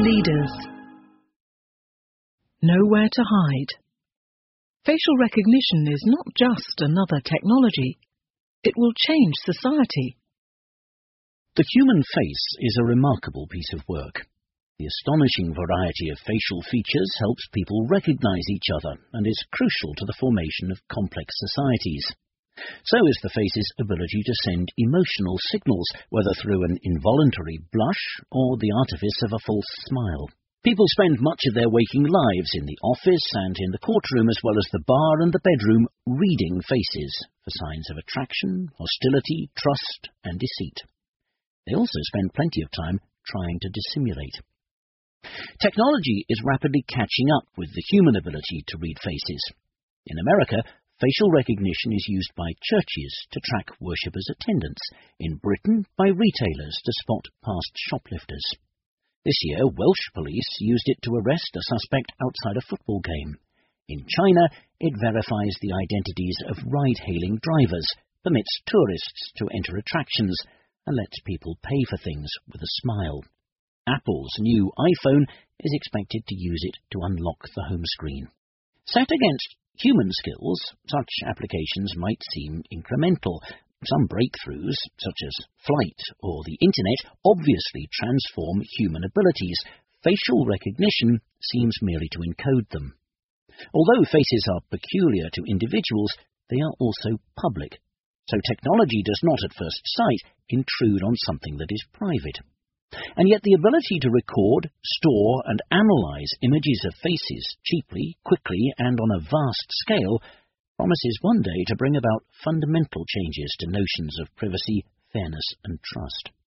Leaders. Nowhere to hide. Facial recognition is not just another technology. It will change society. The human face is a remarkable piece of work. The astonishing variety of facial features helps people recognize each other and is crucial to the formation of complex societies. So is the face's ability to send emotional signals, whether through an involuntary blush or the artifice of a false smile. People spend much of their waking lives in the office and in the courtroom, as well as the bar and the bedroom, reading faces for signs of attraction, hostility, trust, and deceit. They also spend plenty of time trying to dissimulate. Technology is rapidly catching up with the human ability to read faces. In America, facial recognition is used by churches to track worshippers' attendance, in Britain by retailers to spot past shoplifters. This year, Welsh police used it to arrest a suspect outside a football game. In China, it verifies the identities of ride-hailing drivers, permits tourists to enter attractions, and lets people pay for things with a smile. Apple's new iPhone is expected to use it to unlock the home screen. Set against human skills, such applications might seem incremental. Some breakthroughs, such as flight or the Internet, obviously transform human abilities. Facial recognition seems merely to encode them. Although faces are peculiar to individuals, they are also public. So technology does not at first sight intrude on something that is private. And yet the ability to record, store and analyze images of faces cheaply, quickly and on a vast scale promises one day to bring about fundamental changes to notions of privacy, fairness and trust.